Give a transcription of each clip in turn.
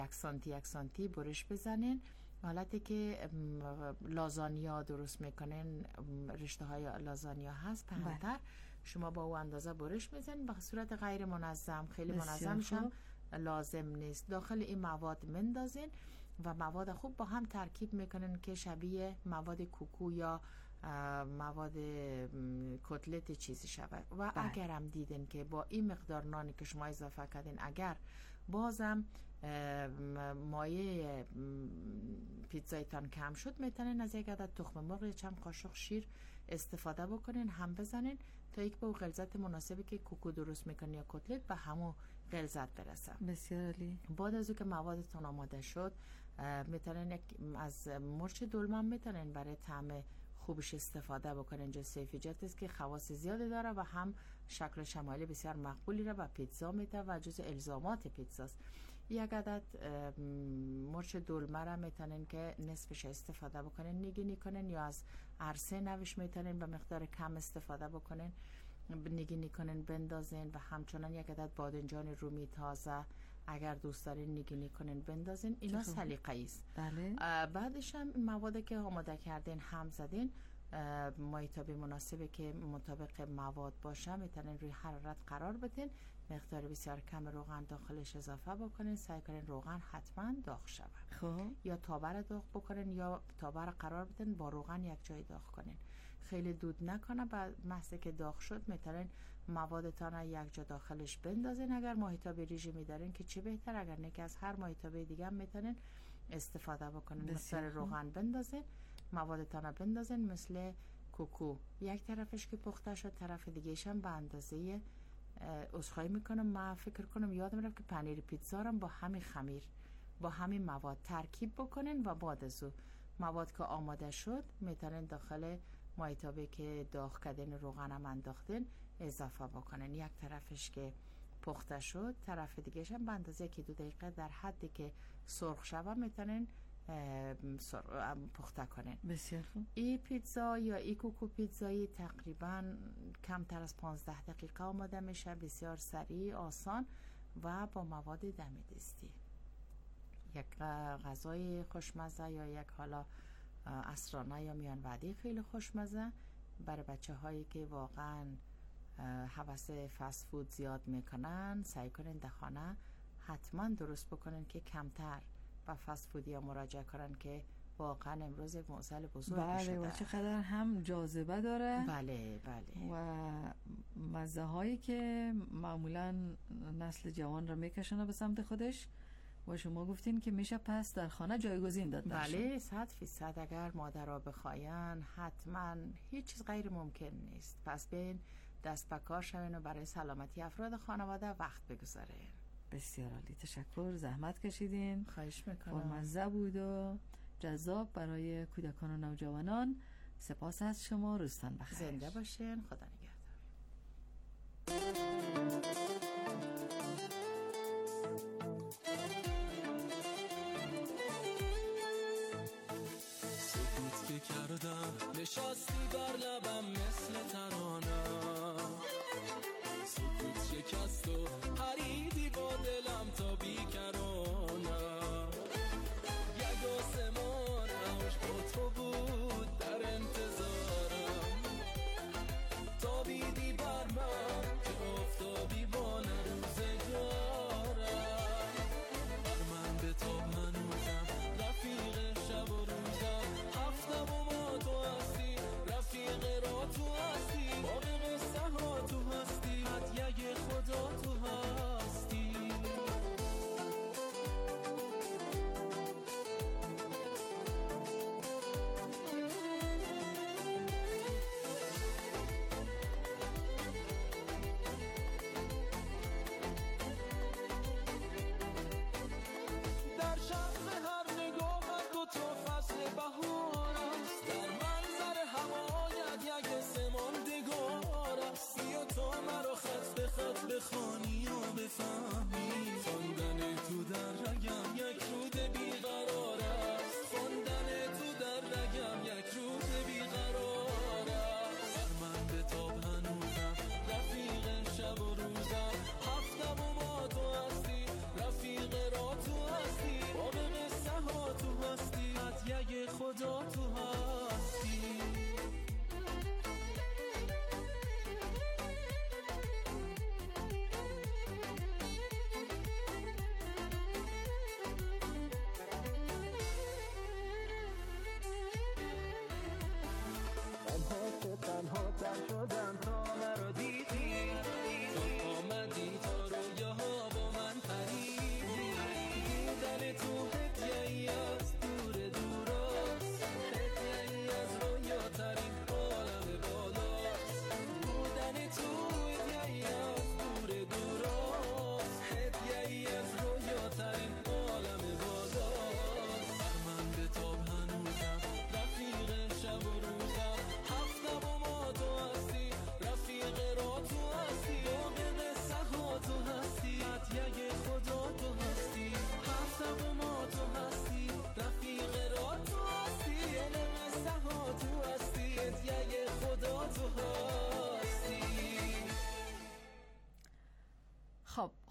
1 سانتی برش بزنین. حالتی که لازانیا درست میکنین، رشته های لازانیا هست پهن‌تر، شما با او اندازه برش میزنین به صورت غیر منظم. خیلی منظمش هم لازم نیست. داخل این مواد مندازین و مواد خوب با هم ترکیب میکنن که شبیه مواد کوکو یا مواد کتلت چیزی شود. و اگر هم دیدین که با این مقدار نانی که شما اضافه کردین اگر بازم مایه پیتزایتان کم شد، میتونین از یک عدد تخم مرغ یا چند قاشق شیر استفاده بکنین، هم بزنین تا یک به غلظت مناسبی که کوکو درست میکنین یا کتلت به همون غلظت برسه. بسیار عالی. بعد از که موادتون آماده شد، میتونین از مرچ دلمه میتونین برای طعم خوبش استفاده بکنین. اینجا سیفیجت است که خواص زیاده داره و هم شکل شمالی بسیار مقبولی را به پیتزا میده و جز الزامات پیتزاست. یک عدد مرچ دلمه را میتونین که نصفش استفاده بکنین، نگینی کنین، یا از عرصه نوش میتونین به مقدار کم استفاده بکنین، نگینی کنین بندازین. و همچنان یک عدد بادنجان رومی تازه اگر دوست دارین نگینی کنین بندازین. اینا سلیقه‌ای است. بله. بعدش هم موادی که آماده کردین هم زدین، مایتابه مناسبه که مطابق مواد باشه میتونین روی حرارت قرار بدین. مقدار بسیار کم روغن داخلش اضافه بکنین. سعی کنین روغن حتما داغ شود. خب یا تابر داغ بکنین یا تابر قرار بدین با روغن یک جای داغ کنین. خیلی دود نکنه. بعد محض که داغ شد میتونین موادتان یک جا داخلش بندازین. اگر مایتابه رژیمی دارین که چه بهتر، اگر نه که از هر مایتابه دیگه هم میتونین استفاده بکنین. مقدار روغن بندازین، موادتان بندازین. مثل کوکو یک طرفش که پخته شد، طرف دیگه‌ش هم به اندازه عذرخواهی میکنم، من فکر کنم یادم رفت که پنیر پیتزا رو با همین خمیر با همین مواد ترکیب بکنین و بعد از او مواد که آماده شد میتونین داخل مایتابه که داغ کردین روغن هم انداختین اضافه بکنین. یک طرفش که پخته شد، طرف دیگه‌ش هم به اندازه 1-2 دقیقه در حدی که سرخ شود میتونین پخته کنین. بسیار خوب. این پیتزا یا این کوکو پیتزایی تقریبا کمتر از 15 دقیقه آماده میشه. بسیار سریع، آسان و با مواد دم دستی. یک غذای خوشمزه یا یک حالا عصرانه یا میان وعده خیلی خوشمزه برای بچه هایی که واقعا هوس فست فود زیاد میکنن. سعی کنین در خانه حتما درست بکنین که کمتر با فست فودی ها مراجعه کنن که واقعا امروز یک معضل بزرگ شده. بله. و چقدر هم جاذبه داره. بله بله. و مزه هایی که معمولا نسل جوان را میکشونه به سمت خودش و شما گفتین که میشه پس در خانه جایگزین داد. بله 100%. اگر مادرها بخواین حتما هیچ چیز غیر ممکن نیست. پس بین دست به کار شوین و برای سلامتی افراد خانواده وقت بگذارین. بسیار عالی. تشکر، زحمت کشیدین. خواهش میکنم. پرمزه بود و جذاب برای کودکان و نوجوانان. سپاس از شما. روزتان بخیر. زنده باشین. خدا نگهدار. سکوت که کردم نشستی بر لبم مثل ترانه، سکوت شکست و پریدی با دلم تا بیکرانه. یک آسمان عشق با تو بود در انتظارم، تابیدی بر من که افتاد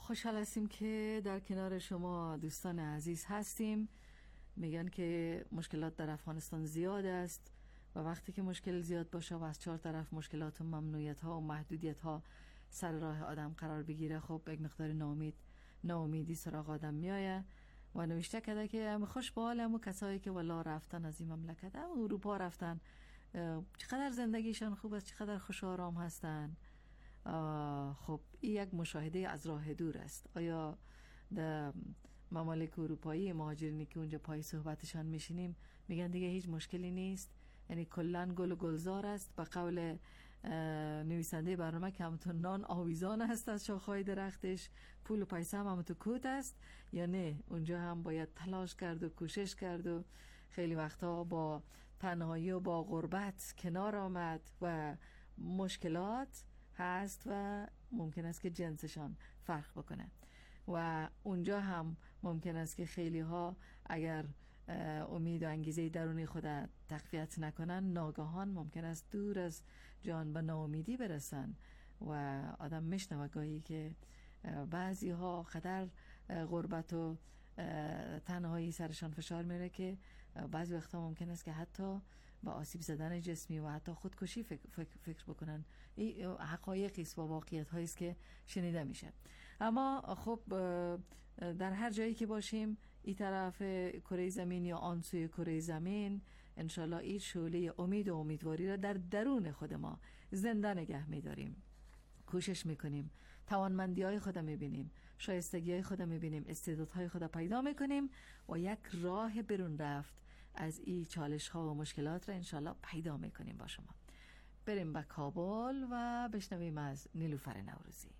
خوشحال هستیم که در کنار شما دوستان عزیز هستیم. میگن که مشکلات در افغانستان زیاد است و وقتی که مشکل زیاد باشه و از 4 طرف مشکلات و ممنوعیت ها و محدودیت ها سر راه آدم قرار بگیره، خب یک مقدار ناامیدی سراغ آدم میایه و نوشته کرده که خوش به حال همو کسایی که والا رفتن از این مملکت، هم اروپا رفتن، چقدر زندگیشان خوب است، چقدر خوش و آرام هستن. خب این یک مشاهده از راه دور است. آیا در ممالک اروپایی مهاجرینی که اونجا پای صحبتشان میشینیم میگن دیگه هیچ مشکلی نیست، یعنی کلن گل و گلزار است، به قول نویسنده برنامه که همونطور نان آویزان است از شاخهای درختش، پول و پیسه هم همونطور کوت است، یا نه اونجا هم باید تلاش کرد و کوشش کرد و خیلی وقتا با تنهایی و با غربت کنار آمد و مشکلات هست و ممکن است که جنسشان فرق بکنه و اونجا هم ممکن است که خیلی ها اگر امید و انگیزه درونی خود تقویت نکنن، ناگهان ممکن است دور از جان به ناامیدی برسن و آدم میشنوه گاهی که بعضی ها خطر غربت و تنهایی سرشان فشار میره که بعضی وقتا ممکن است که حتی با آسیب زدن جسمی و حتی خودکشی فکر بکنن. این حقایقی است و واقعیت هایی است که شنیده میشه. اما خب در هر جایی که باشیم، این طرف کره زمین یا آن سوی کره زمین، انشالله این شعله امید و امیدواری را در درون خود ما زنده نگه میداریم، کوشش میکنیم، توانمندی های خود میبینیم، شایستگی های خود میبینیم، استعدادهای خود پیدا میکنیم و یک راه برون رفت از این چالش ها و مشکلات را انشالله پیدا میکنیم با شما. بریم به کابل و بشنویم از نیلوفر نوروزی.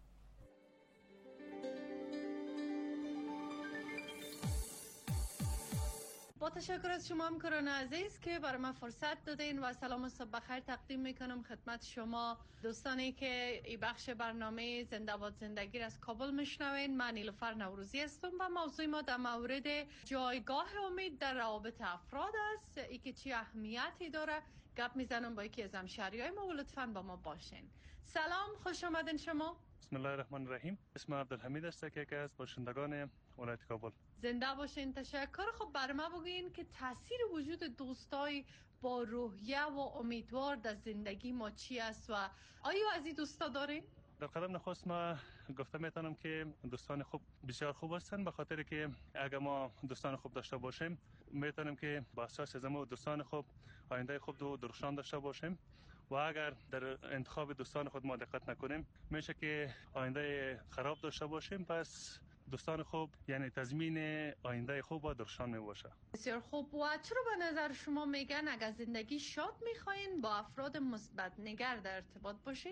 با تشکر از شما همکاران عزیز که برای من فرصت دادین و سلام و صبح بخیر تقدیم میکنم خدمت شما دوستانی که این بخش برنامه زنده باد زندگی را از کابل میشنوین. من نیلوفر نوروزی هستم و موضوع ما در مورد جایگاه امید در روابط افراد است. ای که چی اهمیتی داره گپ میزنم با یکی از همشهریای ما و لطفاً با ما باشین. سلام، خوش آمدین شما. بسم الله الرحمن الرحیم. اسم عبدالحمید است که از باشندگان ولایت کابل. زنده باشین. تشکر. خب برای ما بگوین که تاثیر وجود دوستای با روحیه و امیدوار در زندگی ما چی است و آیا از این دوستا دارین؟ در قدم نخست ما گفته میتونم که دوستان خوب بسیار خوب هستند، به خاطر که اگر ما دوستان خوب داشته باشیم میتونیم که با اساس از ما دوستان خوب آینده خوب و درخشان داشته باشیم و اگر در انتخاب دوستان خود ما دقت نکنیم میشه که آینده خراب داشته باشیم. پس دوستان خوب یعنی تضمین آینده خوب و درخشان می باشه. بسیار خوب. و چرا به نظر شما میگن اگر زندگی شاد میخواین با افراد مثبت نگر در ارتباط باشین؟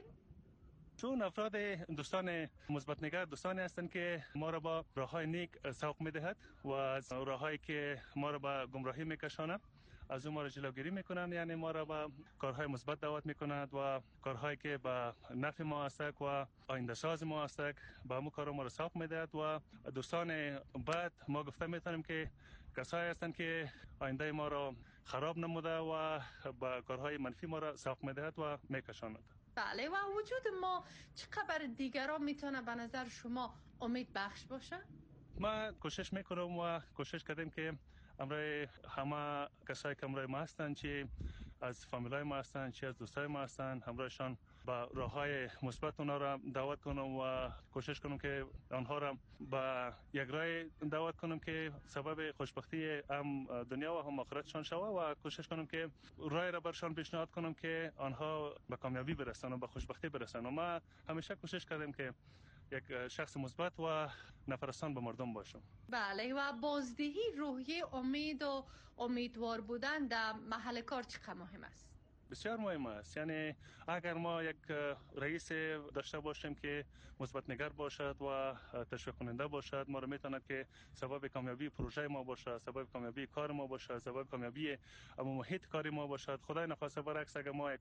چون افراد دوستان مثبت نگر دوستانی هستند که ما را با راههای نیک سوق میدهد و از راههایی که ما را به گمراهی میکشاند از اون ما را جلوگیری میکنند، یعنی ما را به کارهای مثبت دعوت میکنند و کارهایی که به نفع ما است و آینده ساز ما است به همون کار ما را سوق میدهد. و دوستان بد ما گفته میتونیم که کسایی هستند که آینده ما را خراب نموده و به کارهای منفی ما را سوق میدهد و میکشاند. بله. و وجود ما چقدر دیگران میتونه به نظر شما امید بخش باشه؟ ما کوشش میکنم و کوشش کردیم که امروی همه کسایی که امروی ما هستند، چی از فامیلای ما هستند چی از دوستای ما هستند، همراهشان با راههای مثبت اونها را دعوت کنم و کوشش کنم که آنها را با یک راه دعوت کنم که سبب خوشبختی هم دنیا و هم آخرتشان شود و کوشش کنم که راه را برشان پیشنهاد کنم که آنها به کامیابی برسن و به خوشبختی برسن. و ما همیشه کوشش کردیم که یک شخص مثبت و نفرستان به مردم باشم. بله. و بازدهی روحیه امید و امیدوار بودن در محل کار چقدر مهم است؟ بسیار مهم است. یعنی اگر ما یک رئیس داشته باشیم که مثبت نگر باشد و تشویق کننده باشد، ما رو میتواند که سبب کامیابی پروژه ما باشد، سبب کامیابی کار ما باشد، سبب کامیابی محیط کاری ما باشد. خدای نخواسته برعکس اگر ما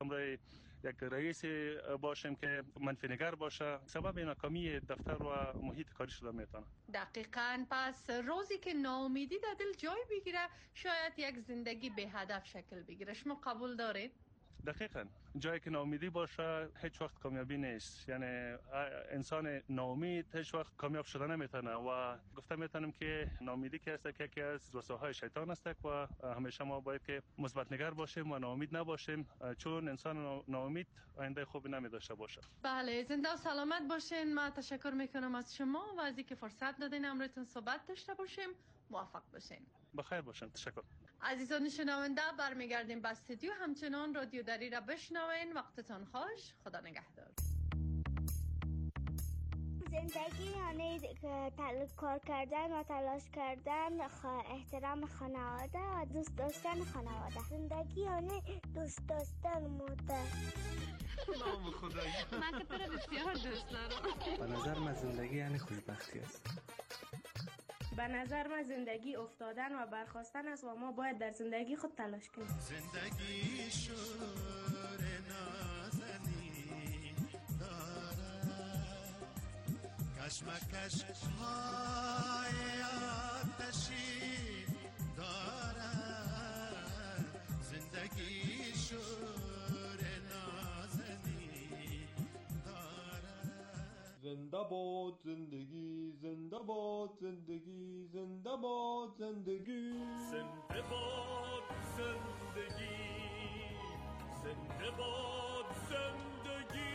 یک رئیس باشیم که منفی نگر باشه، سبب ناکامی دفتر و محیط کاری شده میتونه. دقیقاً. پس روزی که ناامیدی در دل جای بگیره شاید یک زندگی به هدف شکل بگیره. شما قبول دارید؟ دقیقاً جایی که ناامیدی باشه هیچ وقت کامیابی نیست. یعنی انسان ناامید هیچ وقت کامیاب شدن نمیتونه و گفته میتونم که ناامیدی که هست که یکی از وسوسه‌های شیطان است و همیشه ما باید که مثبت نگر باشیم و ناامید نباشیم، چون انسان ناامید آینده خوبی نمیداشته باشه. بله، زنده و سلامت باشین. من تشکر میکنم از شما و از اینکه فرصت دادین امروتون صحبت داشته باشیم. موفق باشین. بخیر باشین. تشکر. عزیزان شنونده، برمیگردیم به استودیو. همچنان رادیو دری را بشنوین. وقتتان خوش. خدا نگهدار. زندگی یعنی کار کردن و تلاش کردن، احترام خانواده و دوست داشتن خانواده. زندگی یعنی دوست داشتن مادر. نام خدایی. من که تو رو بسیار دوست دارم. به نظر من زندگی یعنی خوشبختی است. به نظر من زندگی افتادن و برخاستن است و ما باید در زندگی خود تلاش کنیم. زندگی شور نازنی دارد، کشمکش های آتشی دارد. زندگی شور نازنی دارد. زنده باد زندگی، زنده باد زندگی، زنده باد زندگی، زنده باد زندگی، زنده باد زندگی.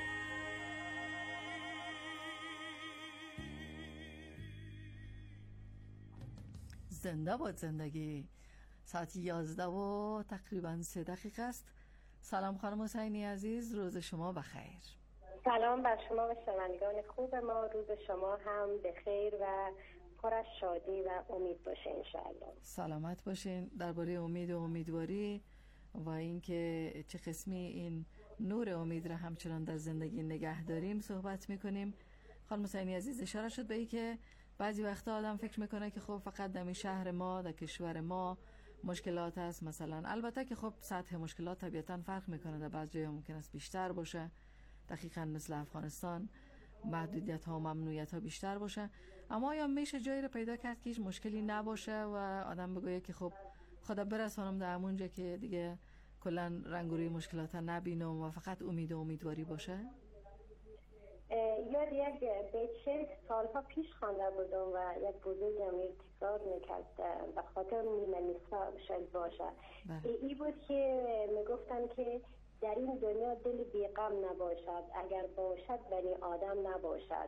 زنده باد زندگی. ساعت 11 و تقریبا 3 دقیقه است. سلام خانم حسینی عزیز، روز شما بخیر. سلام بر شما و شنوندگان خوب ما. روز شما هم بخیر و پر از شادی و امید باشه انشاءالله. سلامت باشین. درباره امید و امیدواری و اینکه چه قسمی این نور امید را همچنان در زندگی نگه داریم صحبت میکنیم. خانم حسینی عزیز اشاره شد به این که بعضی وقتا آدم فکر میکنه که خب فقط در شهر ما، در کشور ما مشکلات هست مثلا. البته که خب سطح مشکلات طبیعتا فرق میکنه، در بعض جاها ممکن است بیشتر باشه، دقیقاً مثل افغانستان محدودیت ها و ممنوعیت ها بیشتر باشه. اما یا میشه جایی رو پیدا کرد که هیچ مشکلی نباشه و آدم بگویه که خب خدا برسانم در همونجا که دیگه کلا رنگ و روی مشکلات ها نبینم و فقط امید و امیدواری باشه؟ یاد یک بیت شعر سالها پیش خوانده بودم و یک بزرگم تکرار میکرد، به خاطر نیمه نیستا شاید باشه. ای بود که میگفتن که در این دنیا دل بیغم نباشد، اگر باشد بنی آدم نباشد.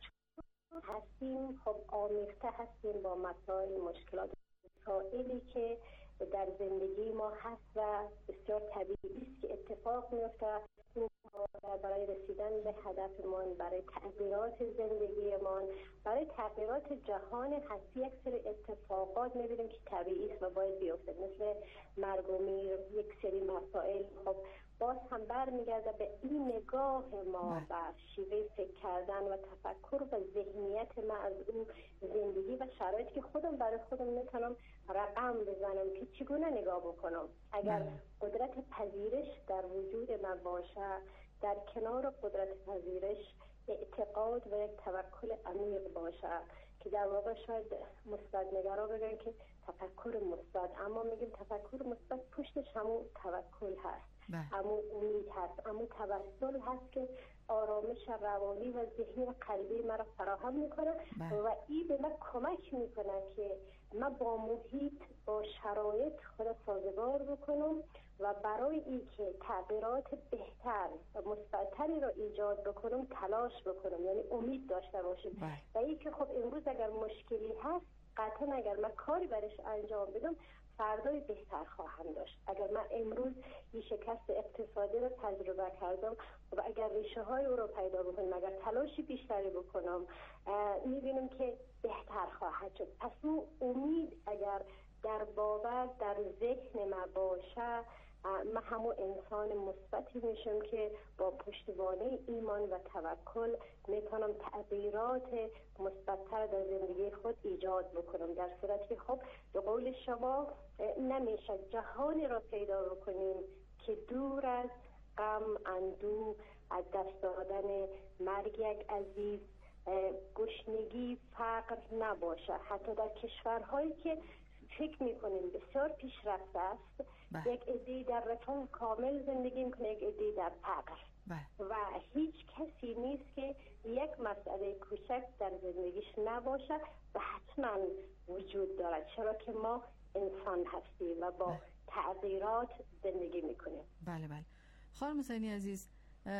هستیم خب آمیخته هستیم با مسائل مشکلات مسائلی که در زندگی ما هست و بسیار طبیعی است که اتفاق میفته برای رسیدن به هدفمان، برای تغییرات زندگیمان، برای تغییرات جهان هستی. یک سری اتفاقات میبینیم که طبیعی است و باید بیفته، مثل مرگ و میر، یک سری مسائل. خب باز هم برمیگرده به این نگاه ما و شیوه فکر کردن و تفکر و ذهنیت ما از اون زندگی و شرایطی که خودم برای خودم میتونم رقم بزنم که چگونه نگاه بکنم. اگر قدرت پذیرش در وجود من باشه، در کنار قدرت پذیرش اعتقاد و یک توکل عمیق باشه که در واقع شاید مثبت نگرا بگن که تفکر مثبت، اما میگیم تفکر مثبت پشتش همون توکل هست، همون امید هست، همون توسل هست که آرامش روانی و ذهنی و قلبی مرا فراهم میکنه و این به من کمک میکنه که من با محیط، با شرایط خود سازگار بکنم و برای این که تغییرات بهتر و مثبت‌تری را ایجاد بکنم تلاش بکنم، یعنی امید داشته باشیم. و این که خب امروز اگر مشکلی هست، قطعا اگر من کاری برش انجام بدم فردای بهتر خواهم داشت. اگر من امروز یه شکست اقتصادی رو تجربه کردم و اگر ریشه های او رو پیدا بکنم، اگر تلاشی بیشتری بکنم، میبینم که بهتر خواهد شد. پس اون امید اگر در باور، در ذهن من باشه، من همون انسان مثبتی میشم که با پشتوانه ایمان و توکل میتونم تغییرات مثبت‌تر در زندگی خود ایجاد بکنم. در صورتی که خب به قول شما نمیشه جهانی را پیدا بکنیم که دور از غم، اندوه، از دست دادن مرگ یک عزیز، گشنگی، فقر نباشه. حتی در کشورهایی که فکر میکنیم بسیار پیشرفته است، یک عده در رفاه کامل زندگی میکنه، یک عده در فقر. و هیچ کسی نیست که یک مسئله کوچک در زندگیش نباشه و حتما وجود دارد، چرا که ما انسان هستیم و با تغییرات زندگی میکنیم. بله. خانم حسینی عزیز،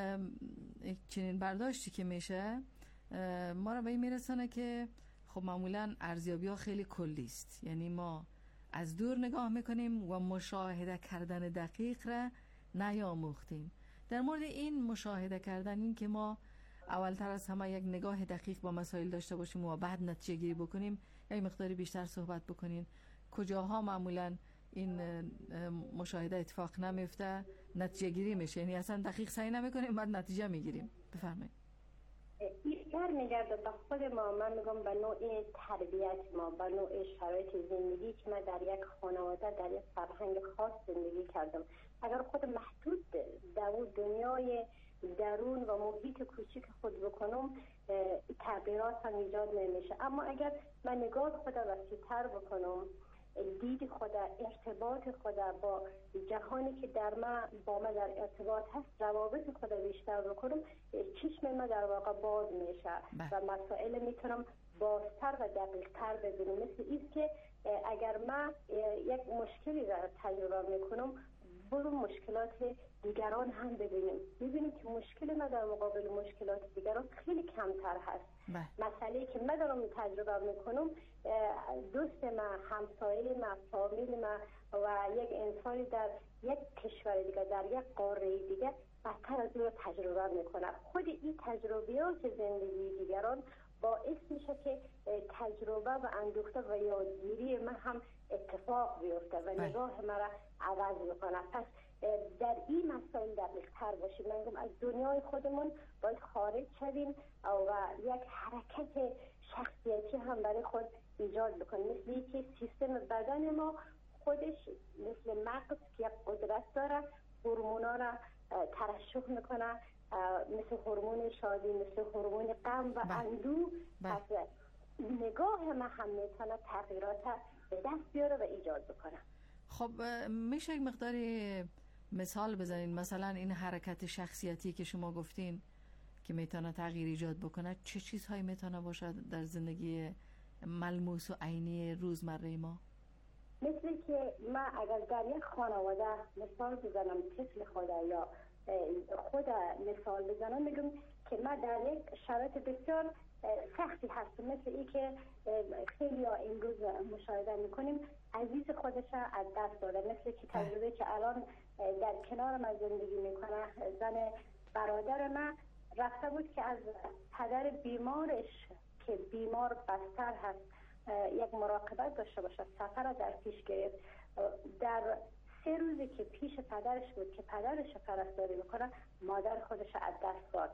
چنین برداشتی که میشه ما رو به این میرسانه که خب معمولا ارزیابی ها خیلی کلی است، یعنی ما از دور نگاه میکنیم و مشاهده کردن دقیق را نیاموختیم. در مورد این مشاهده کردن، این که ما اولتر از همه یک نگاه دقیق با مسائل داشته باشیم و بعد نتیجه گیری بکنیم، یک مقداری بیشتر صحبت بکنین. کجاها معمولا این مشاهده اتفاق نمیفته، نتیجه گیری میشه، یعنی اصلا دقیق سعی نمیکنیم بعد نتیجه میگیریم؟ بفرمایید. بیشتر میگرده به خود ما. من میگم به نوع تربیت ما، به نوع شرایط زندگی که من در یک خانواده، در یک فرهنگ خاص زندگی کردم. اگر خود محدود در دنیای درون و محیط کوچیک خود بکنم، تغییرات هم ایجاد نمیشه. اما اگر من نگاه خود وسیع‌تر بکنم، دید خود، ارتباط خود با جهانی که با من در ارتباط هست، روابط خود بیشتر بکنم، چشم من در واقع باز میشه و مسائل میتونم بازتر و دقیقتر ببینم. مثل این که اگر من یک مشکلی را تجربه میکنم، برو مشکلات دیگران هم ببینیم که مشکل ما در مقابل مشکلات دیگران خیلی کمتر هست. مسئله که من دارم تجربه میکنم، دوست من، همسایه من، فامیل من و یک انسانی در یک کشور دیگه، در یک قاره دیگه بدتر از اون تجربه میکنه. خود این تجربیات زندگی دیگران باعث میشه که تجربه و اندوخته و یادگیری من هم اتفاق بیفته و نگاه من را عوض میکنه. پس در این مسائل دقیق‌تر باشیم. من از دنیای خودمون باید خارج شویم و یک حرکت شخصیتی هم برای خود ایجاد بکنیم. مثل اینکه سیستم بدن ما خودش مثل مغز که یک قدرت داره، هورمونا را ترشح میکنه، مثل هورمون شادی، مثل هورمون غم و اندوه. پس نگاه ما هم میتونه تغییرات به دست بیاره و ایجاد بکنه. خب میشه یک مقداری مثال بزنین؟ مثلا این حرکت شخصیتی که شما گفتین که میتونه تغییر ایجاد بکنه، چه چیزهایی میتونه باشه در زندگی ملموس و عینی روزمره ما؟ مثل که من اگر در یک خانواده مثال بزنم، طفل خود یا خود مثال بزنم، میگم که من در یک شرایط بسیار سختی هستم. مثل ای که خیلی ها امروز مشاهده میکنیم عزیز خودش از دست داده. مثل که تجربه که الان در کنار من زندگی میکنه، زن برادر من رفته بود که از پدر بیمارش که بیمار بستر هست یک مراقبت داشته باشه. سفر در پیش گرفت. در 3 روزی که پیش پدرش بود که پدرش پرستاری میکنه، مادر خودش از دست داد.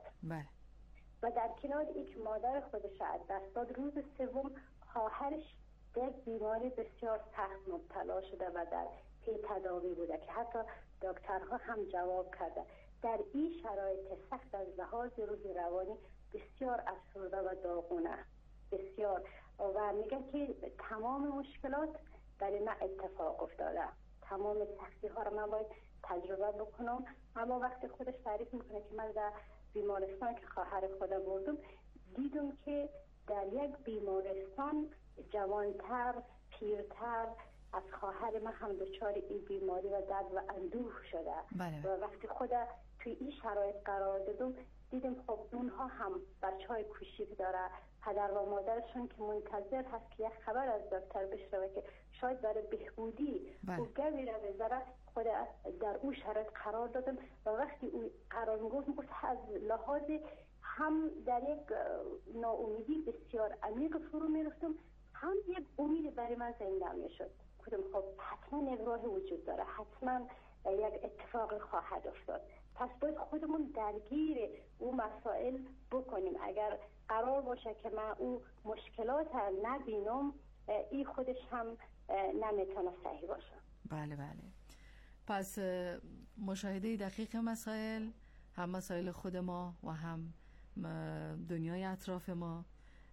و در کنار این که مادر خودش از دست داد، روز 3 خواهرش یک بیماری بسیار سخت مبتلا شده و در پی تداوی بوده که حتی دکترها هم جواب کرده. در این شرایط سخت از لحاظ روحی روانی بسیار افسرده و داغونه، بسیار. و میگه که تمام مشکلات برای من اتفاق افتاده، تمام سختی ها رو من باید تجربه بکنم. اما وقتی خودش تعریف میکنه که من در بیمارستان که خواهر خودم بردم، دیدم که در یک بیمارستان جوانتر، پیرتر از خواهر من هم دچار این بیماری و درد و اندوه شده. و وقتی خودم توی این شرایط قرار دادم، دیدم خب اونها هم بچهای کوچیک داره، پدر و مادرشون که منتظر هست که یک خبر از دکتر بشنوه که شاید برای بهبودی او گوی را بذاره. خود در اون شرایط قرار دادم و وقتی اون قرار میگفت از لحاظ هم در یک ناامیدی بسیار عمیق فرو میرفتم، هم یک امید برای من زنده میشد. کدوم خب حتما یک راه وجود داره، حتما یک اتفاق خواهد افتاد. پس باید خودمون درگیر اون مسائل بکنیم. اگر قرار باشه که من اون مشکلات نبینم، این خودش هم نمیتونه صحیح باشه. بله. پس مشاهده دقیق مسائل، هم مسائل خود ما و هم دنیای اطراف ما،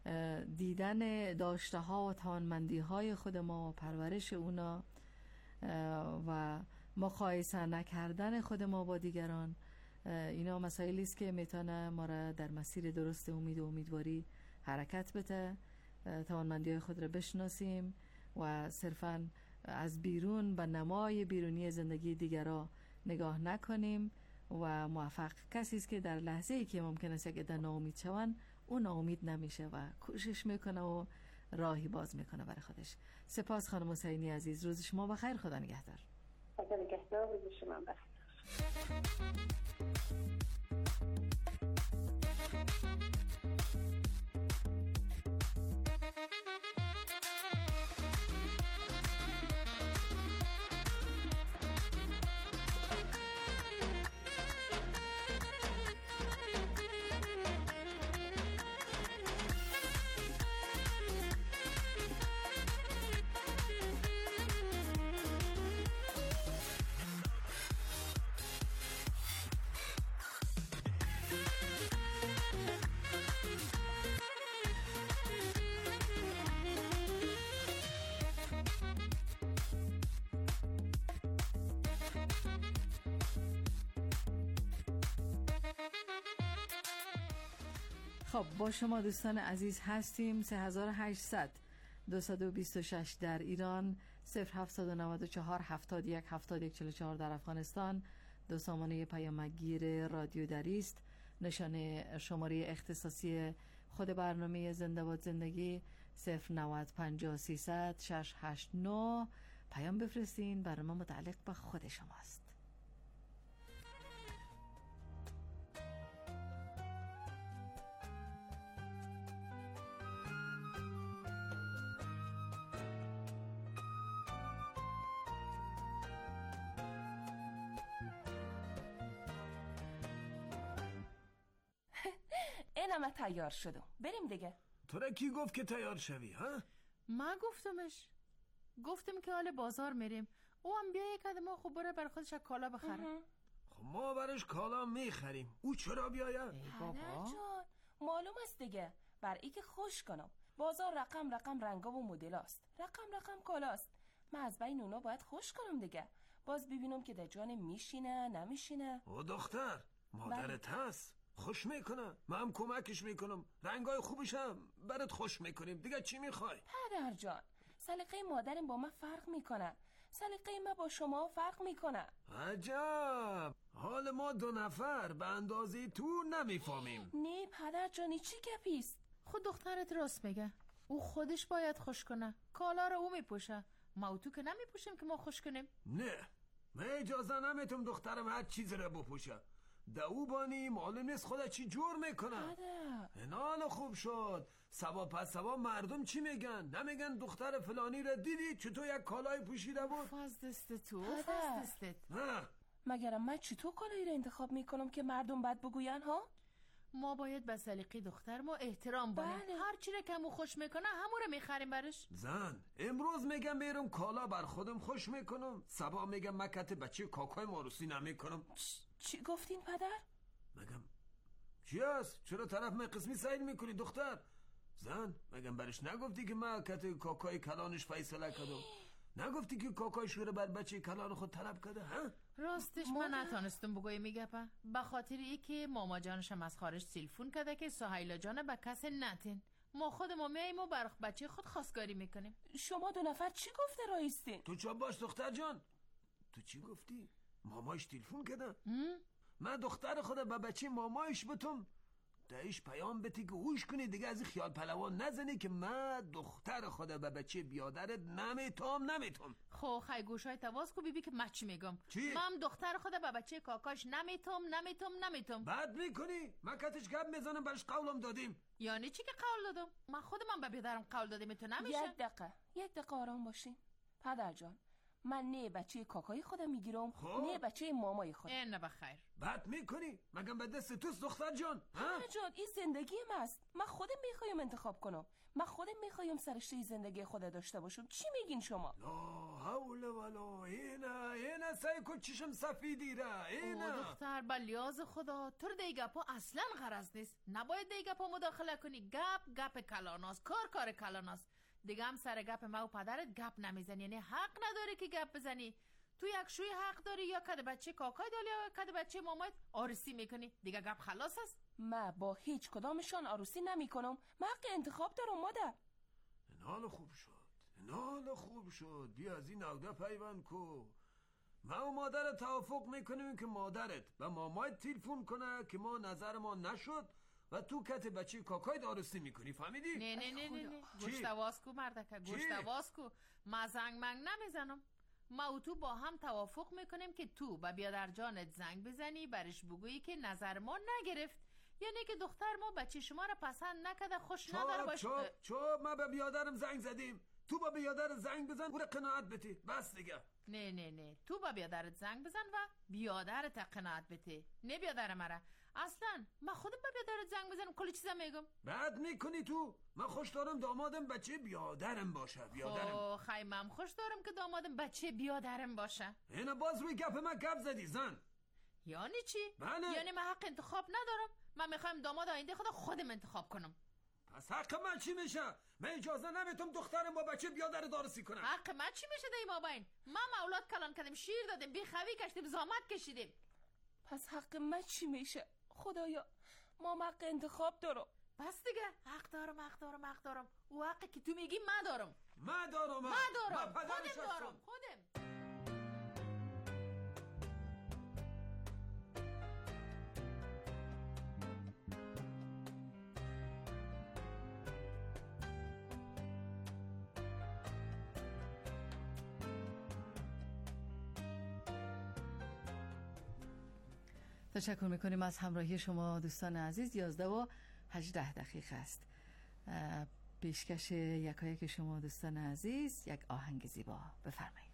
دیدن داشته ها و توانمندی های خود ما و پرورش اونا و مقایسه نکردن خود ما با دیگران، اینا مسائلی است که میتونه ما را در مسیر درست امید و امیدواری حرکت بده. توانمندی‌های خود را بشناسیم و صرفاً از بیرون به نمای بیرونی زندگی دیگران نگاه نکنیم و موفق کسی است که در لحظه‌ای که ممکن است که ناامید شوند اون ناامید نمیشه و کوشش میکنه و راهی باز میکنه برای خودش. سپاس خانم حسینی عزیز، روز شما بخیر، خدا نگهدار. خدا نگهدار، روز شما بخیر. خب با شما دوستان عزیز هستیم. 3800 226 در ایران، 0794 71 71 44 در افغانستان. دو سامانه پیامگیر رادیو دری است. نشانه شماره اختصاصی خود برنامه زنده باد زندگی 090 50 300 689. پیام بفرستین، برنامه متعلق به خود شماست. اینم تیار شدم، بریم دیگه. تو را کی گفت که تیار شوی ها؟ ما گفتم که حال بازار میریم، او هم بیایی که ما خوب بره بر خودش کالا بخره. خب ما برش کالا میخریم، او چرا بیاید؟ پدر جان معلوم است دیگه، بر ای که خوش کنم. بازار رقم رنگا و مدل است، رقم کالاست. من از بین اونا باید خوش کنم دیگه، باز ببینم که در جان میشینه نمیشینه. او دختر مادرت هست، خوش میکنه، من هم کمکش میکنم، رنگای خوبش هم برات خوش میکنیم، دیگه چی میخوای؟ پدر جان سلیقه مادرم با من فرق میکنه، سلیقه من با شما فرق میکنه. عجب، حال ما دو نفر به اندازه تو نمیفهمیم. نه پدر جانی چی گپیست؟ خود دخترت راست میگه، او خودش باید خوش کنه، کالا رو او میپوشه، ما تو که نمیپوشیم که ما خوش کنیم. نه من اجازه نمیتم دخترم هر چیز رو بپوشه، دو بانی معلوم نیست خدا چی جور میکنه. اینال خوب شد، سبا پس سبا مردم چی میگن؟ نمیگن دختر فلانی را دیدی چطور یک کالای پوشیده بود؟ فاز دستت. مگرم من چطور کالایی را انتخاب میکنم که مردم بد بگوین ها؟ ما باید به سلیقه دختر ما احترام بانیم. هر چی را که همو خوش میکنه همو رو میخریم برش. زن امروز میگم میرم کالا بر خودم خوش میکنم، سبا میگم مکت بچه کاکای ماروسی نمیکنم. چی گفتین پدر؟ مگم چی هست؟ چرا طرف من قسمی سعید میکنی دختر؟ زن مگم برش نگفتی که مکت کاکای کلانش فیصله کردم؟ نگفتی که کاکای شوره بر بچه کلان خود طلب کرده ها؟ راستش من نتانستم بگوی میگپه، به خاطر ای که ماما جانشم از خارج تلفن کرده که سهیلا جان به کسی نتین، ما خودمو میاییم و بر بچه خود خواستگاری میکنیم. شما دو نفر چی گفته رایستین؟ تو چا باش دختر جان؟ تو چی گفتی؟ مامایش تلفن کرده؟ من دختر خود به بچه مامایش بتم دایش پیام بتی که هوش کنی دیگه از این خیال پلوان نزنی که من دختر خود به بچه بیادرت نمیتم. خو خی گوشای تواز کو بیبی که من چی میگم؟ چی؟ من دختر خود به بچه کاکاش نمیتم. بد میکنی؟ من کتش گپ میزنم برش قولم دادیم. یعنی چی که قول دادم؟ من خودم به بیادرم قول دادم تو نمیشه. یک دقیقه آرام باشین پدر جان. من نه بچه کاکای خودم میگیرم نه بچه مامای خودم. نه بخیر. بد میکنی؟ مگم به دست توست دختر جان؟ پدر جان این زندگی من است، من خودم میخوایم انتخاب کنم، من خودم میخوایم سرشته زندگی خود داشته باشم. چی میگین شما؟ لا حول ولا اینا سعی کن چشم سفیدی را اینا. دختر با لیاز خدا تو دیگه پا اصلا غرض نیست، نباید دیگه پا مداخله کنی. گپ کلاناست، کار کلاناست دیگه. هم سر گپ ما و پدرت گپ نمیزنی، یعنی حق نداری که گپ بزنی. تو یک شوی حق داری یا کد بچه کاکای داری یا کد بچه مامایت عروسی میکنی. دیگه گپ خلاص است. من با هیچ کدامشان عروسی نمی کنم. من حق انتخاب دارم مادر. نال خوب شد. بیا از این نوده پیوند کو. ما و مادرت توافق میکنیم که مادرت و مامایت تلفن کنه که ما نظر ما نشد و تو کت بچه کاکای عروسی میکنی. فهمیدی؟ نه گوشت واسکو مردکه، گوشت واسکو. ما زنگ منگ نمیزنم. ما و تو با هم توافق میکنیم که تو با بیادر جانت زنگ بزنی برش بگویی که نظر ما نگرفت، یعنی که دختر ما بچه شما را پسند نکده، خوش نداره باشه. چوب ما به بیادرم زنگ زدیم، تو با بیادر زنگ بزن او را قناعت بتی. بس دیگه. نه تو با بیادرت زنگ بزن و بیادرت قناعت بتی، نه بیادر مرا. اصلا من خودم با بیادرت زنگ بزنم کلی چیزا میگم. بعد میکنی تو. من خوش دارم دامادم بچه بیادرم باشه. بیادرم خیمم خوش دارم که دامادم بچه بیادرم باشه. اینا باز روی گپ من گپ زدی زن. یعنی چی؟ بله. یعنی من حق انتخاب ندارم؟ من میخوایم داماد آینده خودم انتخاب کنم. پس حق من چی میشه؟ من اجازه نمیتونم دخترم با بچه بیادر عروسی کنم. حق من چی میشه دی ما باین؟ ما اولاد کلان کردیم، شیر دادیم، بیخوی کشتیم، زحمت کشیدیم. پس حق من چی میشه؟ خدایا ما حق انتخاب دارم. بس دیگه حق دارم. او حقی که تو میگی من دارم. خودم دارم. تشکر میکنیم از همراهی شما دوستان عزیز. 11:18 است. پیشکش یکایک شما دوستان عزیز یک آهنگ زیبا بفرمایید.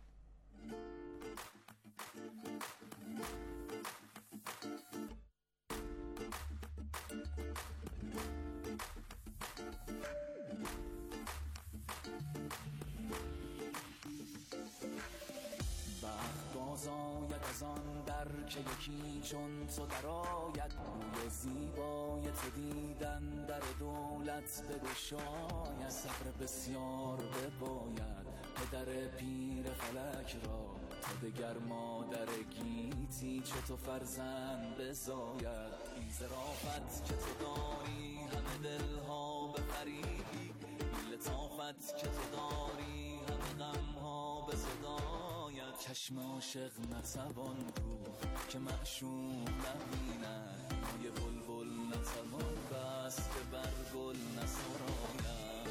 بازآید از آن در که یکی چون تو درآید، روی زیبای تو دیدن در دولت بگشاید. صبر بسیار بباید پدر پیر فلک را، تا دگر مادر گیتی چه تو فرزند بزاید. این ظرافت که تو داری همه دلها بفریبی، این لطافت که تو داری همه غمها بزداید. چشم عاشق نتوان رو که معشوق نبیند، پای بلبل نتوان بست که بر گل نسراید.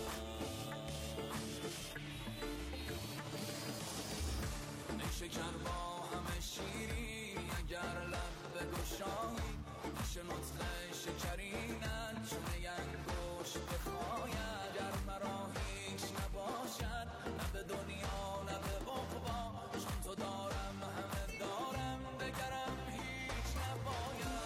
نیشکر با همه شیری اگر لب بگشایی، پیش نطق شکرینت چون ینگوش بخواید. گر مرا هیچ نباشد نه به دنیا نه به عقبا، چون تو دارم همه دارم دگرم هیچ نباید.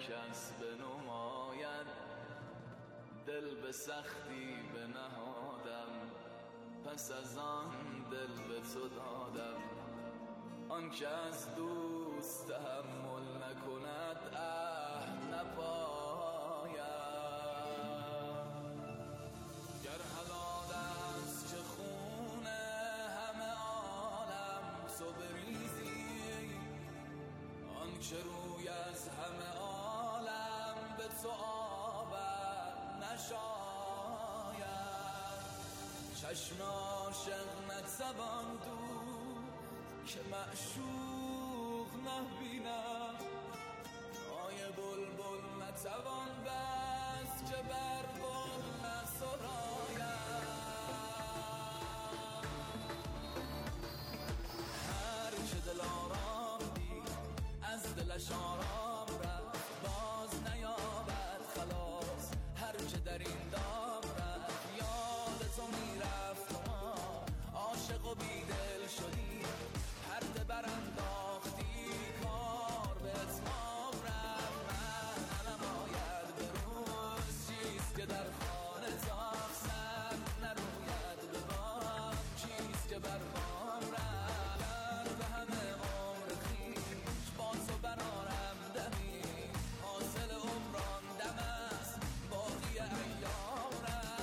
کس بنماید، دل به سختی بنهادم، پس از آن دل به تو دادم. آن که از دوست تحمل نکند عهد نپاید. گر حلال است که خون همه عالم تو بریزی، آن که روی از همه عالم به تو آبد نشاید. چشم عاشق نتوان دود که معشوق نبیند، پای بلبل نتوان بست که بر گل نسراید. هر که دل آرام دید از دلش آرام رفت، باز نیابد خلاص. هر که در این دام رفت یاد تو میرفت، عاشق و بیدل شدی، پرده برانداختی، کار به اتمام رفت. من نماید به روز چیست که در خانه تاخت، سر نروید به بام چیست که بر بام رفت. به همه عمر خویش با تو برارم دمی، حاصل عمران دم است، باقی ایام رفت.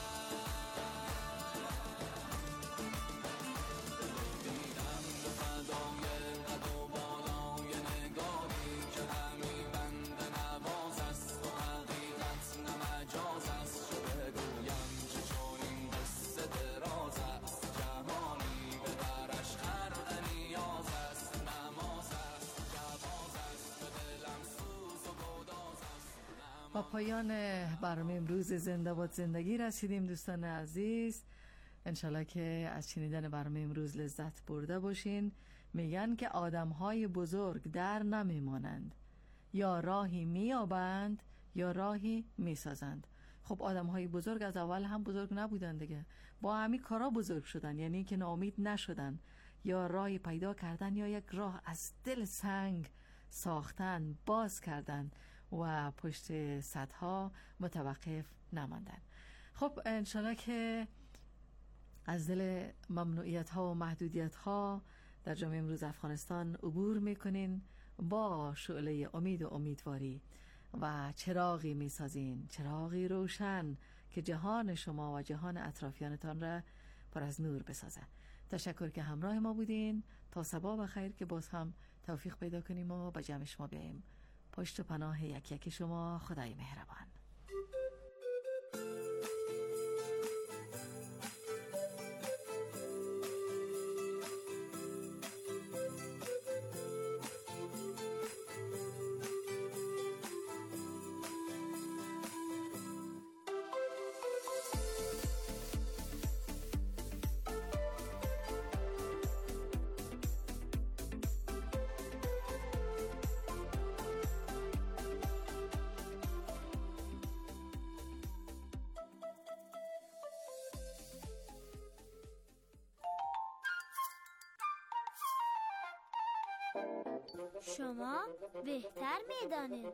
دیدم به فدای قد و بالای نگاری که همی بند نواز است و حقیقت نه مجاز است. چه بگویم چه چون این قصه دراز است، جهانی به برش خرق نیاز است. نماز است جواز است، به دلم سوز و گداز است. با پایان برنامه امروز زنده باد زندگی رسیدیم دوستان عزیز. انشالله که از شنیدن برنامه امروز لذت برده باشین. میگن که آدم‌های بزرگ در نمیمانند، یا راهی میابند یا راهی میسازند. خب آدم‌های بزرگ از اول هم بزرگ نبودن دیگه، با همین کارا بزرگ شدن، یعنی که ناامید نشدن، یا راهی پیدا کردن یا یک راه از دل سنگ ساختن، باز کردن و پشت سدها متوقف نماندن. خب انشالله که از دل ممنوعیت ها و محدودیت ها در جامعه امروز افغانستان عبور میکنین، با شعله امید و امیدواری و چراغی میسازین، چراغی روشن که جهان شما و جهان اطرافیانتان را پر از نور بسازه. تشکر که همراه ما بودین. تا صبح بخیر که باز هم توفیق پیدا کنیم و به جمع شما بیاییم. پشت و پناه یک یک شما، خدای مهربان. شما بهتر میدانید.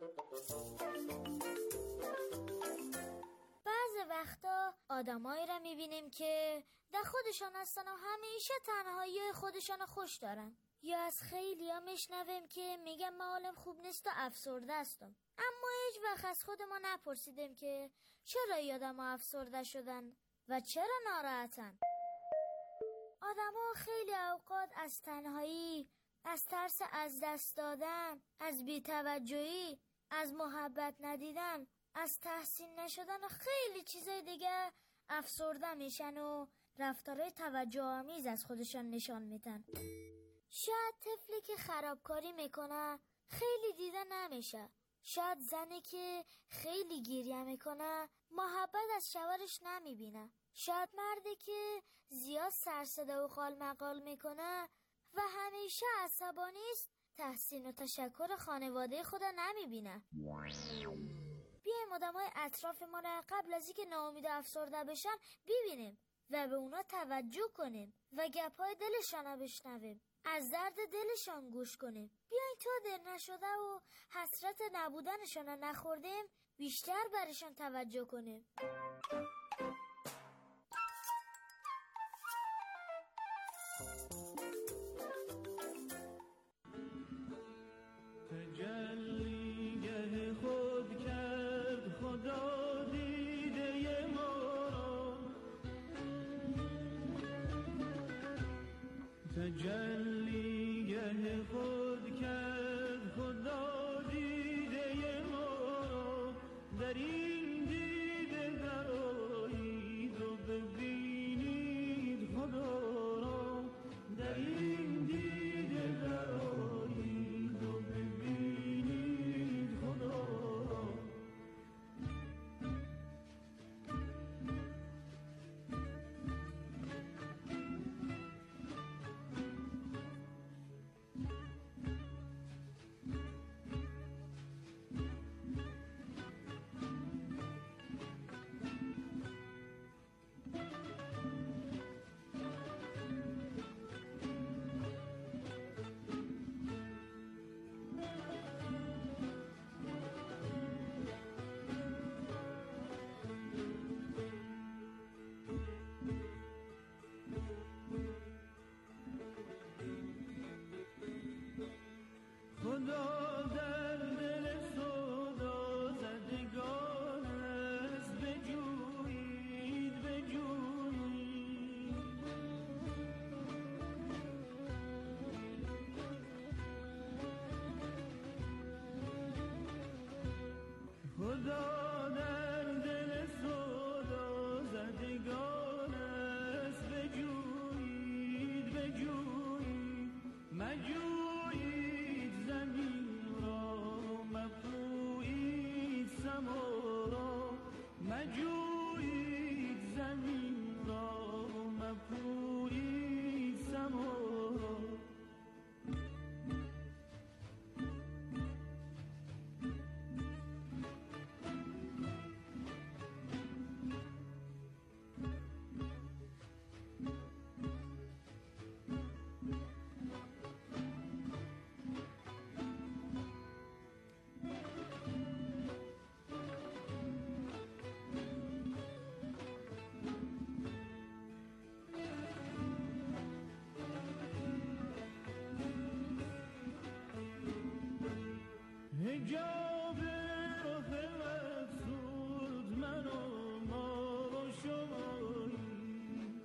بعض وقتا آدمایی را میبینیم که در خودشان هستن و همیشه تنهایی خودشان خوش دارن، یا از خیلی ها میشنویم که میگن من حالم خوب نیست و افسرده هستم، اما هیچ وقت از خود ما نپرسیدیم که چرا این آدم ها افسرده شدن و چرا ناراحتن. آدم ها خیلی اوقات از تنهایی، از ترس از دست دادن، از بی‌توجهی، از محبت ندیدن، از تحسین نشدن و خیلی چیزای دیگه افسرده میشن و رفتارهای توجه آمیز از خودشان نشان میدن. شاید طفلی که خرابکاری میکنه خیلی دیده نمیشه، شاید زنی که خیلی گریه میکنه محبت از شوهرش نمیبینه، شاید مردی که زیاد سرصدا و خال مقال میکنه و همیشه عصبانی است تحسین و تشکر خانواده خود نمیبینه. بیایم آدمای اطراف ما را قبل از اینکه ناامید و افسرده بشن ببینیم و به اونا توجه کنیم و گپای دلشان رو بشنویم، از درد دلشان گوش کنیم. بیاین تو دل نشده و حسرت نبودنشان نخوردیم بیشتر برشان توجه کنیم. تجلیگه خود کرد خدا دیده ما را، تجلیگه خود کرد خدا دیده ما را، در این دیده درآیید و ببینید خدا را، در این دیده درآیید و ببینید خدا را. خدا در دل سودا زدگان است، بجویید بجویید. خدا در دل سودا زدگان است، بجویید بجویید. مجویید زمین را، مپویید سما را، مجویید زمین را، مپویید سما را. حجاب رخ مقصود من و ما و شماییم،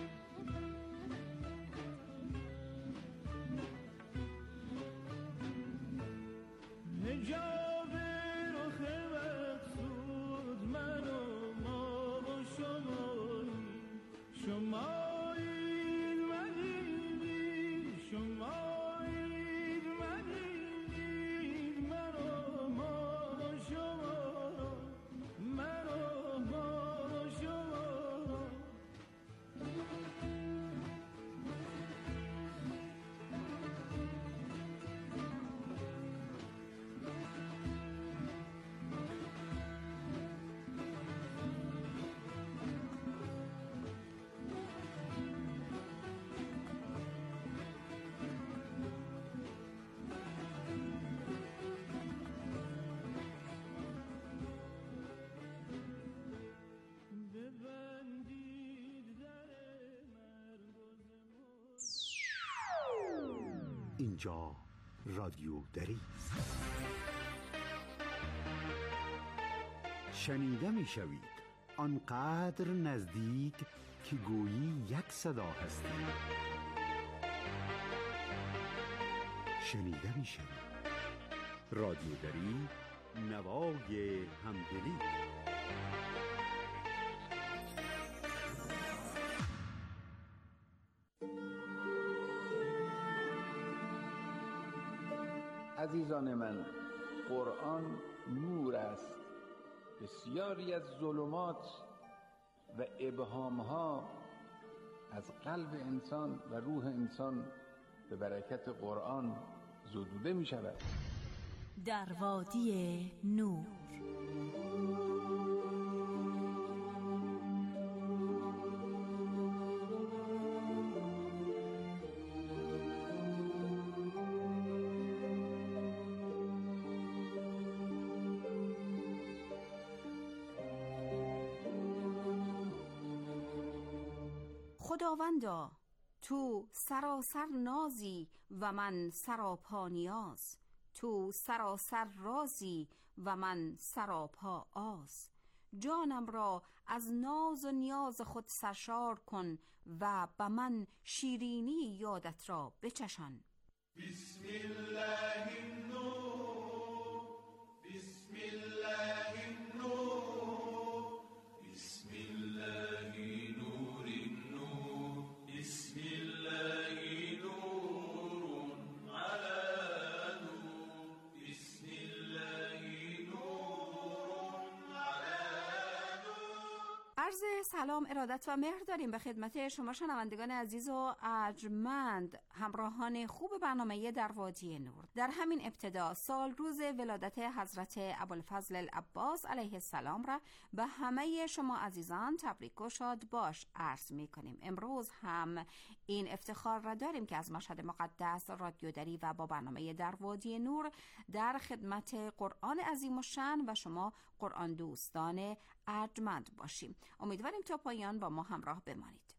حجاب رخ مقصود من و ما و شماییم. شمایید مدیدید، شمایید مدیدید، من و ما و شما، من و ما و شما. اینجا رادیو دری است. شنیده می شوید آنقدر نزدیک که گویی یک صدا هستی. شنیده می شوید رادیو دری، نوای همدلی. عزیزان من، قرآن نور است. بسیاری از ظلمات و ابهامها از قلب انسان و روح انسان به برکت قرآن زدوده می شود. در وادی نور. خداوندا تو سراسر نازی و من سراپا نیاز، تو سراسر رازی و من سراپا آز. جانم را از ناز و نیاز خود سرشار کن و به من شیرینی یادت را بچشان. بسم الله النور، بسم الله النور، بسم الله نور النور، بسم الله نور على نور، بسم الله نور على نور. عرض سلام، ارادت و مهر داریم به خدمت شما شنوندگان عزیز و ارجمند، همراهان خوب برنامه در وادی نور. در همین ابتدا سال روز ولادت حضرت ابوالفضل العباس علیه السلام را به همه شما عزیزان تبریک و شاد باش عرض می کنیم. امروز هم این افتخار را داریم که از مشهد مقدس رادیو دری و با برنامه در وادی نور در خدمت قرآن عظیم الشأن و شما قرآن دوستان ارجمند باشیم. امیدواریم تا پایان با ما همراه بمانید.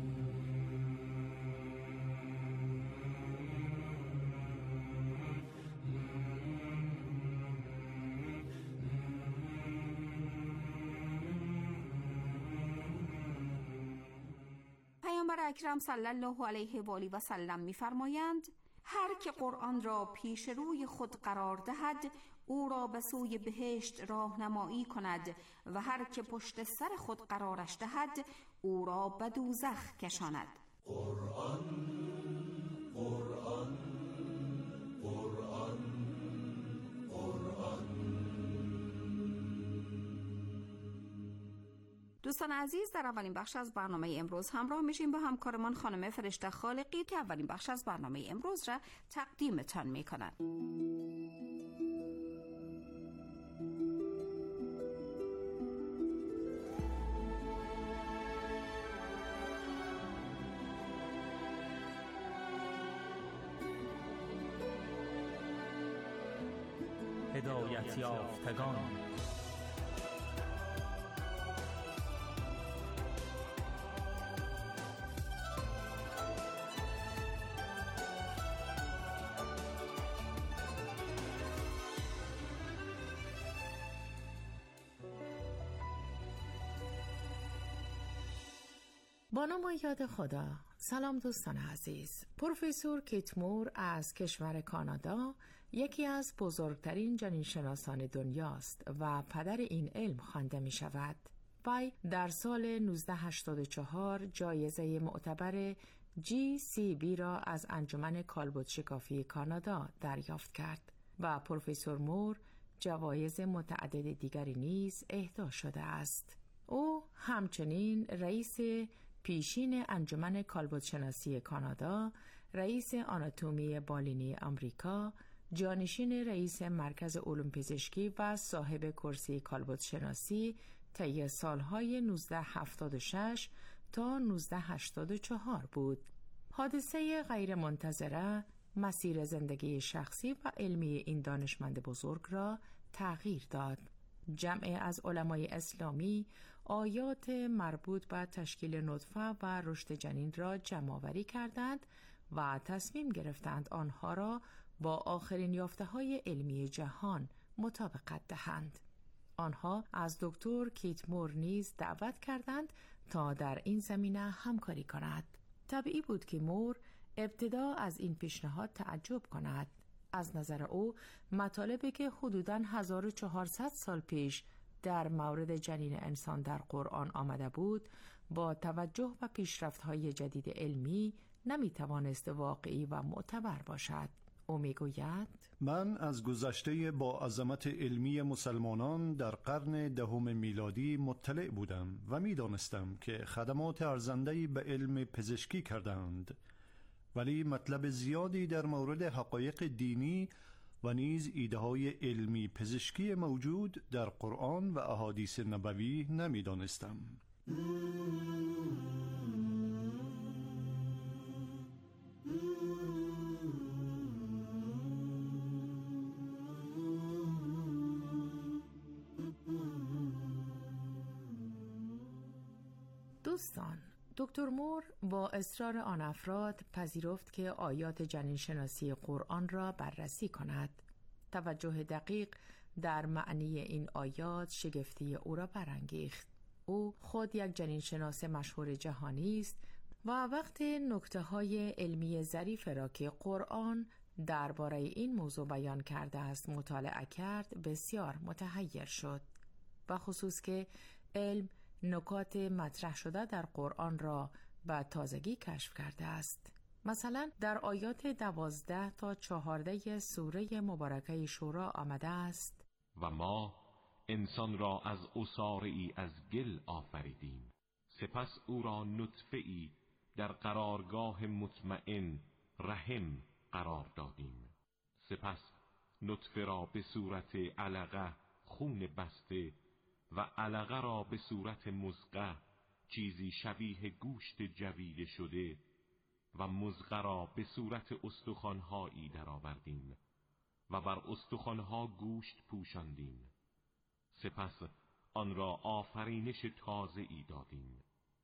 پیامبر اکرم صلی الله علیه و آله و سلم می‌فرمایند هر که قرآن را پیش روی خود قرار دهد او را به سوی بهشت راهنمایی کند و هر که پشت سر خود قرارش دهد او را به دوزخ کشاند. قرآن قرآن قرآن قرآن. دوستان عزیز، در اولین بخش از برنامه امروز همراه میشیم با همکارمان خانم فرشته خالقی که اولین بخش از برنامه امروز را تقدیمتان میکنند. هدایت یافتگان. با نام یاد خدا. سلام دوستان عزیز. پروفسور کیت مور از کشور کانادا یکی از بزرگترین جنینشناسان دنیاست و پدر این علم خوانده می شود. وی در سال 1984 جایزه معتبر GCB را از انجمن کالبد شکافی کانادا دریافت کرد و پروفسور مور جوایز متعدد دیگری نیز اهدا شده است. او همچنین رئیس پیشین انجمن کالبد شناسی کانادا، رئیس آناتومی بالینی آمریکا، جانشین رئیس مرکز علوم پزشکی و صاحب کرسی کالبد شناسی طی سالهای 1976 تا 1984 بود. حادثه غیر منتظره مسیر زندگی شخصی و علمی این دانشمند بزرگ را تغییر داد. جمع از علمای اسلامی آیات مربوط به تشکیل نطفه و رشد جنین را جمع‌آوری کردند و تصمیم گرفتند آنها را با آخرین یافته‌های علمی جهان مطابقت دهند. آنها از دکتر کیت مور نیز دعوت کردند تا در این زمینه همکاری کند. طبیعی بود که مور ابتدا از این پیشنهاد تعجب کند. از نظر او مطالبی که حدوداً 1400 سال پیش در مورد جنین انسان در قرآن آمده بود با توجه و پیشرفت‌های جدید علمی نمی‌توانست واقعی و معتبر باشد. او میگوید من از گذشته با عظمت علمی مسلمانان در قرن دهم میلادی مطلع بودم و می‌دانستم که خدمات ارزنده‌ای به علم پزشکی کردند، ولی مطلب زیادی در مورد حقایق دینی و نیز ایده‌های علمی پزشکی موجود در قرآن و احادیث نبوی نمی‌دانستم. دوستان، دکتر مور با اصرار آن افراد پذیرفت که آیات جنینشناسی قرآن را بررسی کند. توجه دقیق در معنی این آیات شگفتی او را برانگیخت. او خود یک جنینشناس مشهور جهانی است و وقتی نکته‌های علمی ظریف را که قرآن درباره این موضوع بیان کرده است مطالعه کرد، بسیار متحیر شد، و خصوص که علم نکات مطرح شده در قرآن را به تازگی کشف کرده است. مثلا در آیات 12 تا 14 سوره مبارکه شورا آمده است: و ما انسان را از عصاره‌ای از گل آفریدیم، سپس او را نطفه‌ای در قرارگاه مطمئن رحم قرار دادیم، سپس نطفه را به صورت علقه خون بسته و علقه را به صورت مضغه چیزی شبیه گوشت جویده شده و مضغه را به صورت استخوان‌هایی درآوردیم و بر استخوان‌ها گوشت پوشاندیم، سپس آن را آفرینش تازه‌ای دادیم.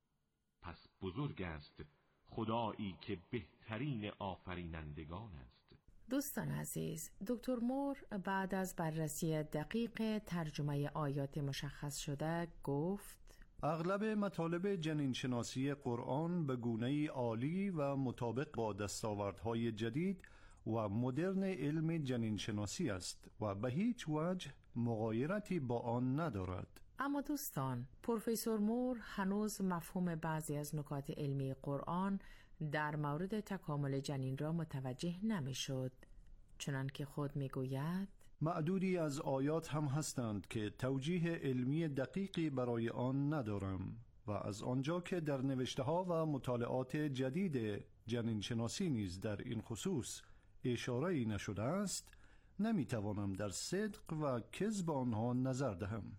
پس بزرگ است خدایی که بهترین آفرینندگان است. دوستان عزیز، دکتر مور بعد از بررسی دقیق ترجمه آیات مشخص شده گفت: اغلب مطالب جنینشناسی قرآن به گونه‌ای عالی و مطابق با دستاوردهای جدید و مدرن علم جنینشناسی است و به هیچ وجه مغایرتی با آن ندارد. اما دوستان، پروفسور مور هنوز مفهوم بعضی از نکات علمی قرآن در مورد تکامل جنین را متوجه نمی‌شد، چنان که خود می‌گوید: معدودی از آیات هم هستند که توجیه علمی دقیقی برای آن ندارم و از آنجا که در نوشته‌ها و مطالعات جدید جنینشناسی نیز در این خصوص اشاره‌ای نشده است، نمی‌توانم در صدق و کذب آنها نظر دهم.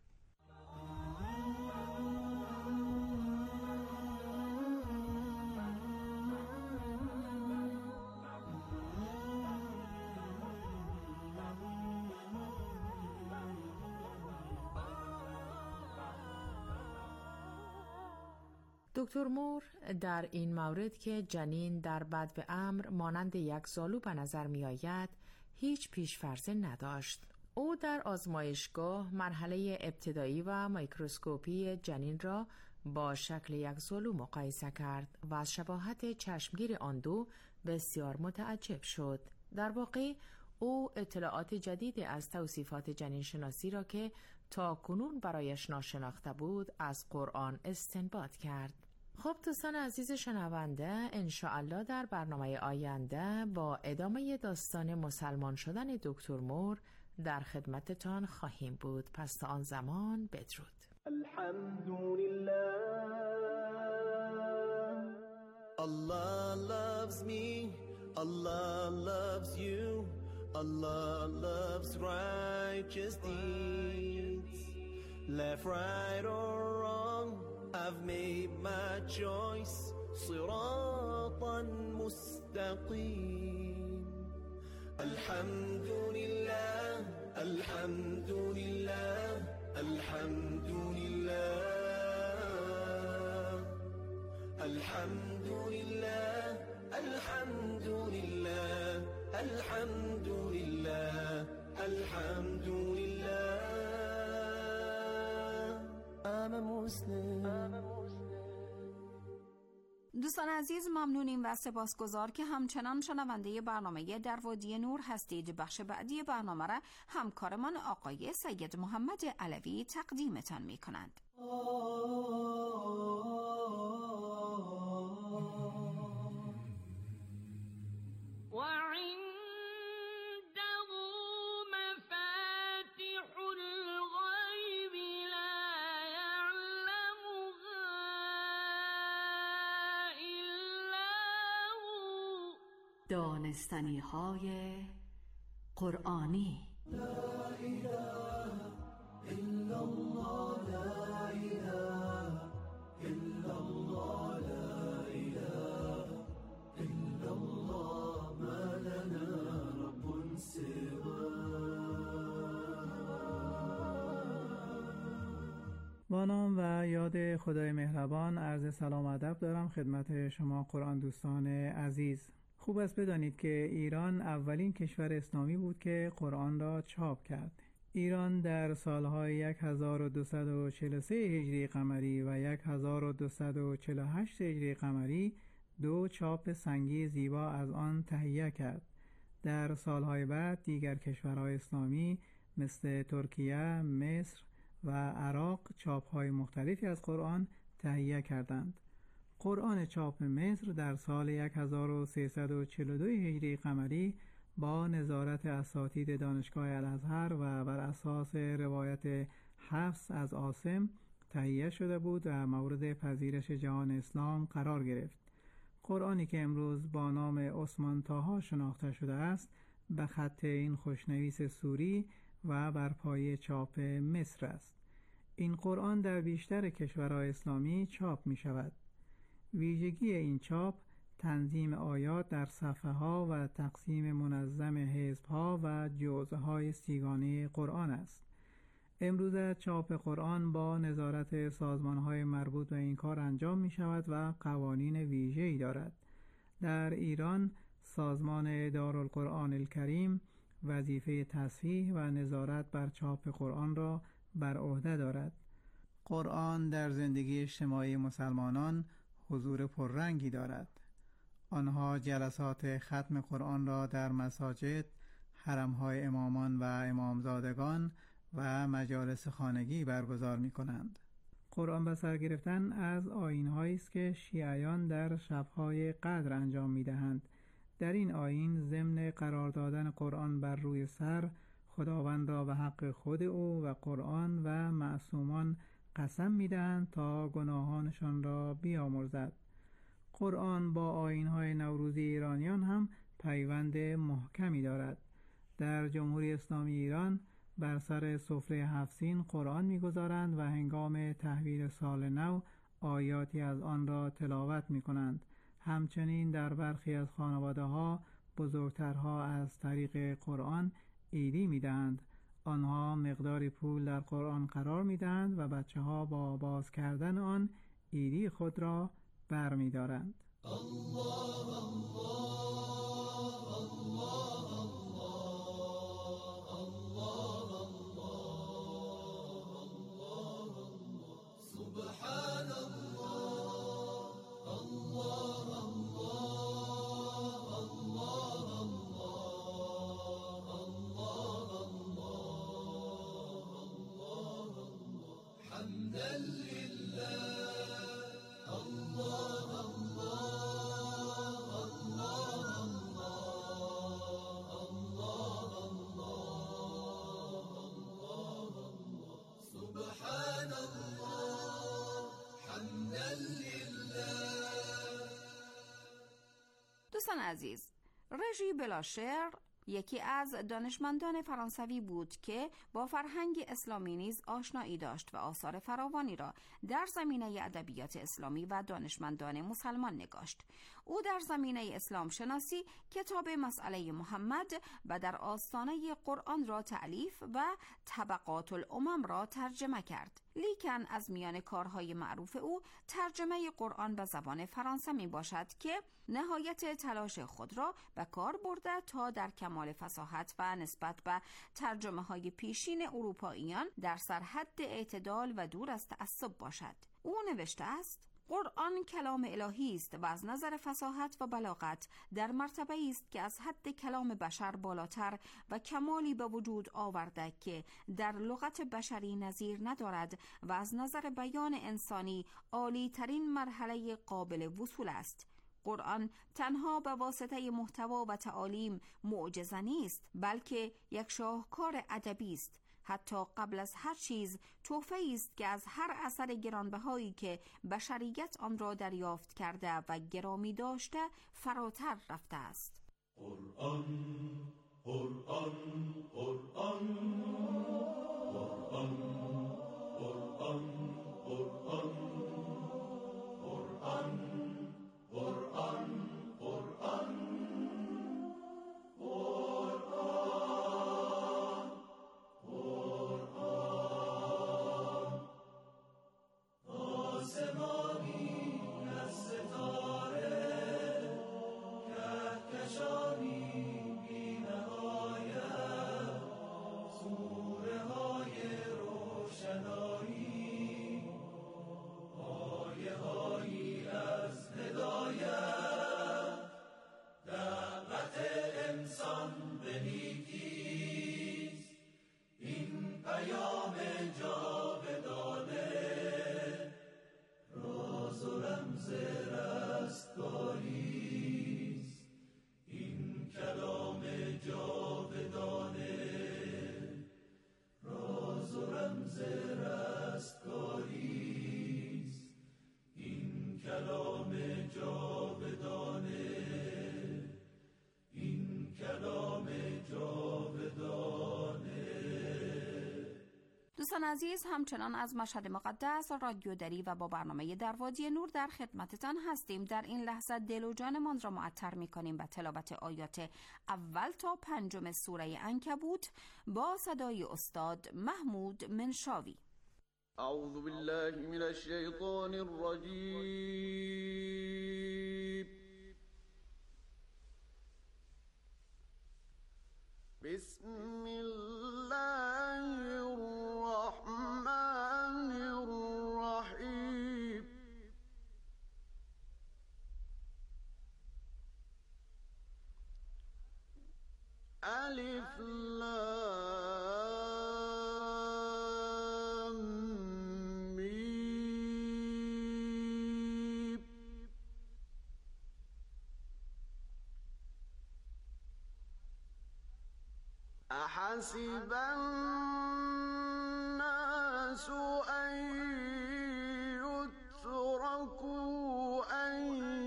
دکتر مور در این مورد که جنین در بدو امر مانند یک زالو به نظر می آید هیچ پیش‌فرضی نداشت. او در آزمایشگاه مرحله ابتدایی و میکروسکوپی جنین را با شکل یک زالو مقایسه کرد و از شباهت چشمگیر آن دو بسیار متعجب شد. در واقع او اطلاعات جدیدی از توصیفات جنین شناسی را که تا کنون برایش ناشناخته بود از قرآن استنباط کرد. خب دوستان عزیز شنونده، انشاءالله در برنامه آینده با ادامه داستان مسلمان شدن دکتر مور در خدمتتان خواهیم بود. پس تا آن زمان بدرود. الحمدلله Allah loves me, Allah loves you, Allah loves righteous deeds. Left, right or wrong, I've made my choice. صراطا مستقيم. الحمد لله, الحمد لله, الحمد لله, الحمد لله, الحمد لله, الحمد لله, الحمد لله. I'm a Muslim. دوستان عزیز، ممنونیم و سپاسگزار که همچنان شنونده برنامه در وادی نور هستید. بخش بعدی برنامه را همکارمان آقای سید محمد علوی تقدیمتان می کنند. دانستنی های قرآنی. لا اله الا الله، لا اله الا الله، لا اله الا الله، ما لنا رب سواه. با نام و یاد خدای مهربان عرض سلام و ادب دارم خدمت شما قرآن دوستان عزیز. خوب است بدانید که ایران اولین کشور اسلامی بود که قرآن را چاپ کرد. ایران در سالهای 1243 هجری قمری و 1248 هجری قمری 2 چاپ سنگی زیبا از آن تهیه کرد. در سالهای بعد دیگر کشورهای اسلامی مثل ترکیه، مصر و عراق چاپ‌های مختلفی از قرآن تهیه کردند. قرآن چاپ مصر در سال 1342 هجری قمری با نظارت اساتید دانشگاه الازهر و بر اساس روایت حفص از عاصم تهیه شده بود و مورد پذیرش جهان اسلام قرار گرفت. قرآنی که امروز با نام عثمان طاها شناخته شده است به خط این خوشنویس سوری و بر پایه چاپ مصر است. این قرآن در بیشتر کشورهای اسلامی چاپ می شود. ویژگی این چاپ تنظیم آیات در صفحه ها و تقسیم منظم حزب ها و جزء های سیگانه قرآن است. امروزه چاپ قرآن با نظارت سازمان های مربوط به این کار انجام می شود و قوانین ویژه‌ای دارد. در ایران سازمان دارالقرآن الکریم وظیفه تصحیح و نظارت بر چاپ قرآن را بر عهده دارد. قرآن در زندگی اجتماعی مسلمانان حضور پررنگی دارد. آنها جلسات ختم قرآن را در مساجد، حرم‌های امامان و امامزادگان و مجالس خانگی برگزار می‌کنند. قرآن به سر گرفتن از آیین‌هایی است که شیعیان در شب‌های قدر انجام می‌دهند. در این آیین ضمن قرار دادن قرآن بر روی سر، خداوند را به حق خود او و قرآن و معصومان قسم می‌دهند تا گناهانشان را بیامرزد. قرآن با آیین‌های نوروزی ایرانیان هم پیوند محکمی دارد. در جمهوری اسلامی ایران بر سر سفره 7 سین قرآن می‌گذارند و هنگام تحویل سال نو آیاتی از آن را تلاوت می‌کنند. همچنین در برخی از خانواده‌ها بزرگترها از طریق قرآن عیدی می‌دهند. آنها مقداری پول در قرآن قرار می‌دهند و بچه‌ها با باز کردن آن عیدی خود را برمی‌دارند. دوستان عزیز، رژی بلاشر یکی از دانشمندان فرانسوی بود که با فرهنگ اسلامی نیز آشنایی داشت و آثار فراوانی را در زمینه ادبیات اسلامی و دانشمندان مسلمان نگاشت. او در زمینه اسلام شناسی کتاب مسئله محمد و در آستانه قرآن را تألیف و طبقات الامم را ترجمه کرد. لیکن از میان کارهای معروف او ترجمه قرآن به زبان فرانسه می باشد که نهایت تلاش خود را به کار برده تا در کمال فصاحت و نسبت به ترجمه های پیشین اروپاییان در سرحد اعتدال و دور از تعصب باشد. او نوشته است: قرآن کلام الهی است و از نظر فصاحت و بلاغت در مرتبه است که از حد کلام بشر بالاتر و کمالی به وجود آورده که در لغت بشری نظیر ندارد و از نظر بیان انسانی عالی ترین مرحله قابل وصول است. قرآن تنها به واسطه محتوا و تعالیم معجزه نیست، بلکه یک شاهکار ادبی است. حتی قبل از هر چیز تحفه‌ای است که از هر اثر گرانبهایی که بشریت آن را دریافت کرده و گرامی داشته فراتر رفته است. قرآن قرآن قرآن قرآن قرآن قرآن عزیز، همچنان از مشهد مقدس رادیو دری و با برنامه در وادی نور در خدمتتان هستیم. در این لحظه دل و جانمان را معطر می‌کنیم به تلاوت آیات اول تا 5 سوره عنکبوت با صدای استاد محمود منشاوی. اعوذ بالله من الشیطان الرجیم. بسم الله الرحمن الرحیم. الف لام میم. احسب الناس ان يتركوا ان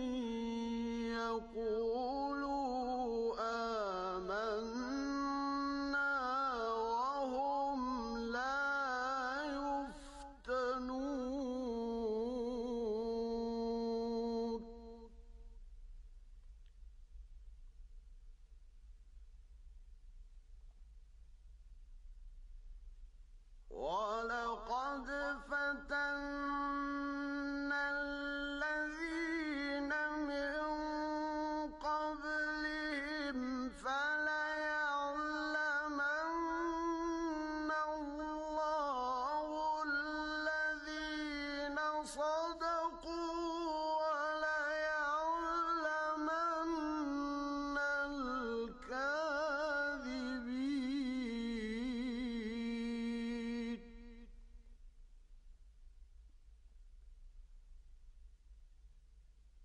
يقولوا آمنا وهم لا يفتنون. ولقد فتنا الذين من قبلهم فليعلمن الله الذين صدقوا وليعلمن الكاذبين.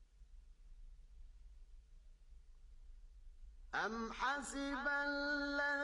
أم حسب الذين